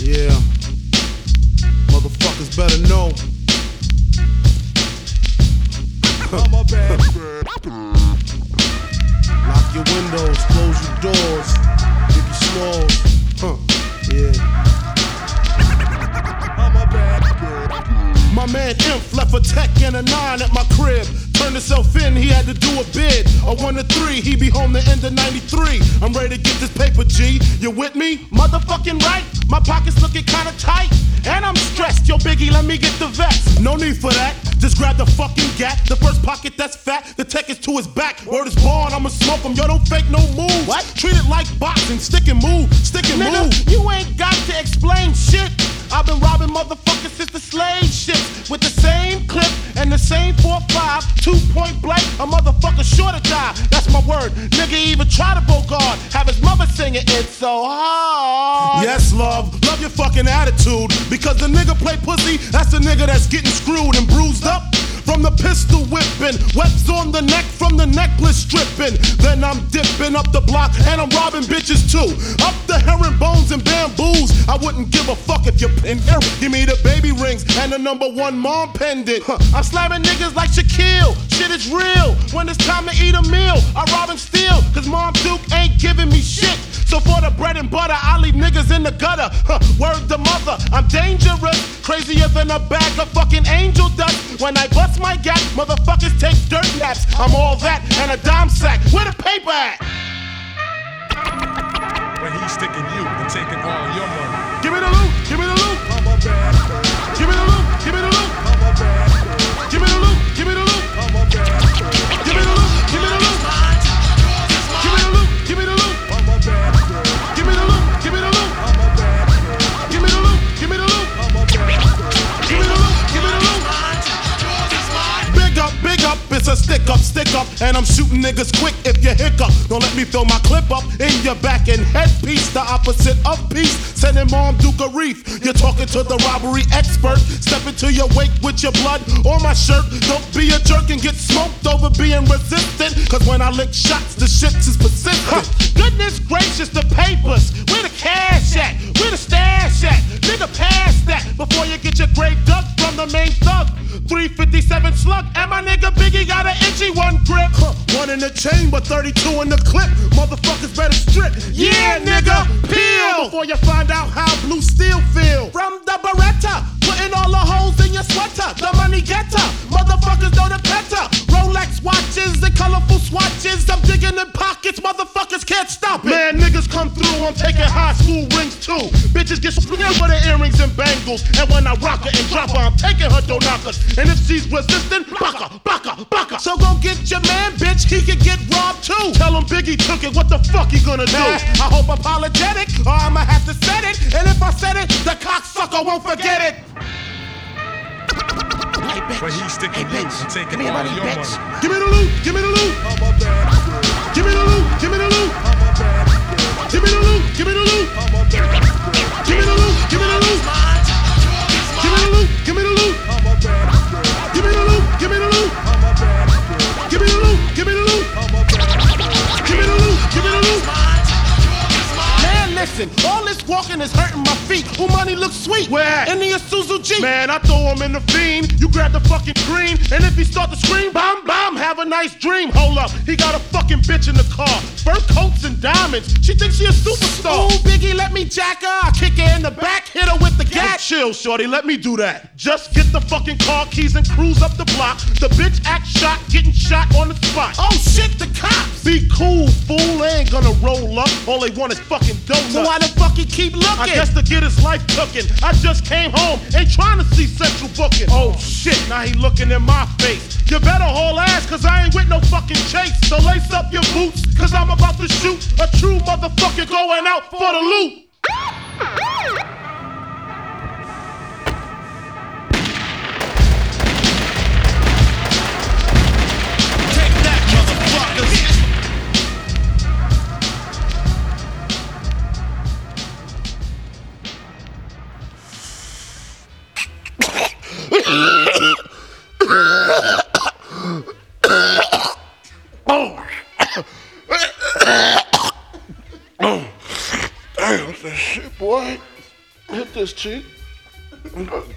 Yeah, motherfuckers better know. I'm a bad Lock your windows, close your doors. Biggie Smalls, yeah. I'm a bad My man Imp left a tech and a 9 at my crib. Turned himself in, he had to do a bid. A 1 to 3, he be home the end of 93. I'm ready to get this paper, G. You with me? Motherfucking right. My pockets looking kinda tight. And I'm stressed. Yo, Biggie, let me get the vest. No need for that. Just grab the fucking gat. The first pocket that's fat. The tech is to his back. Word is born, I'ma smoke him. Yo, don't fake no moves. What? Treat it like boxing. Stick and move. Stick and Nigga, move. you ain't got to explain shit. I've been robbing motherfuckers since the slave ships with the same clip and the same 4.5, 2-point blank. A motherfucker sure to die. That's my word. Nigga even try to bogart. Have his mother singing It's So Hard. Yes, love your fucking attitude. Because the nigga play pussy, that's the nigga that's getting screwed and bruised up. From the pistol whipping, webs on the neck from the necklace stripping. Then I'm dipping up the block and I'm robbing bitches too. Up the herringbones and bamboos. I wouldn't give a fuck if you're in here. Give me the baby rings and the #1 mom pendant. I'm slamming niggas like Shaquille. Shit is real. When it's time to eat a meal, I rob and steal. Cause Mom Duke ain't giving me shit. So for the bread and butter, I leave niggas in the gutter. Word to mother, I'm dangerous. Crazier than a bag of fucking angel dust. When I bust my gap, motherfuckers take dirt naps. I'm all that and a dime sack. Where the paper at? when he's sticking you and taking all your money. Give me the loot, give me the loot. I'm a bad Give me the loot, give me the loot. I'm a bad Give me the loot, give me the loot. I'm a bad Give me the loot, give me the loot. Give me the loot, give me the loot. I'm a bad Give me the loot, give me the loot. I'm a bad Give me the loot, give me the loot. I'm a bad Give me the loot, give me the loot. Big up, it's a stick up, and I'm shooting niggas quick if you hiccup. Don't let me throw my clip up in your back and headpiece, the opposite of peace. Sending Mom Duke a reef. You're talking to the robbery expert. Step into your wake with your blood or my shirt. Don't be a jerk and get smoked over being resistant. Cause when I lick shots, the shit is persistent. Goodness gracious, the papers. Where the cash at? Where the stash at? Nigga, pass that before you get your grave dug from the main thug. 357 slug, and my nigga Biggie got an itchy one grip. One in the chamber, 32 in the clip. Motherfuckers better strip. Yeah, nigga, peel Before you find out how blue steel feel. from the Beretta, putting all the holes in your sweater. The money getter, motherfuckers know the better. Rolex watches and colorful swatches. I'm digging in pockets, motherfuckers can't stop it. Man, niggas come through, I'm taking high school rings too. Bitches get swinging for the earrings and bangles. And when I rock her and drop her, I'm taking her knockers. And if she's resistant, baka. So go get your man, bitch, he could get robbed too. Tell him Biggie took it, what the fuck he gonna do? I hope apologetic, or I'ma have to set it. And if I said it, the cocksucker won't forget it. Hey, bitch. When he's sticking Hey, you bitch. and taking Give me all money, your bitch. money. Give me the loot, give me the loot, I'm a bad give me the loot, give me the loot, I'm a bad give me the loot, give me the loot, I'm a bad give me the loot, give me the loot, give me the loot, give me the loot, I'm a bad give me the loot, give me the loot, I'm a bad give me the loot, give me the loot, I'm a bad give me the loot, give me the loot. Man, listen, all this walking is hurting my feet. Who money looks sweet? Where at? In the Isuzu Jeep. Man, I throw him in the fiend. You grab the fucking green, and if he start to scream, bam, bam, have a nice dream. Hold up, he got a fucking bitch in the car. Fur coats and diamonds. She thinks she a superstar. Ooh, Biggie, let me jack her. I kick her in the back, hit her with the Hey, gat. chill, shorty, let me do that. Just get the fucking car keys and cruise up the block. The bitch act shot, getting shot on the spot. Oh shit, the cops. Be cool, fool, they ain't gonna roll up. All they want is fucking donuts. So why the fuck he keep looking? I guess to get his life cooking. I just came home, ain't trying to see Central booking. Oh shit, now he looking in my face. You better haul ass, cause I ain't with no fucking chase. So lace up your boots, cause I'm about to shoot a true motherfucker going out for the loot. Take that, motherfuckers. Damn, what's that shit, boy? Hit this cheek.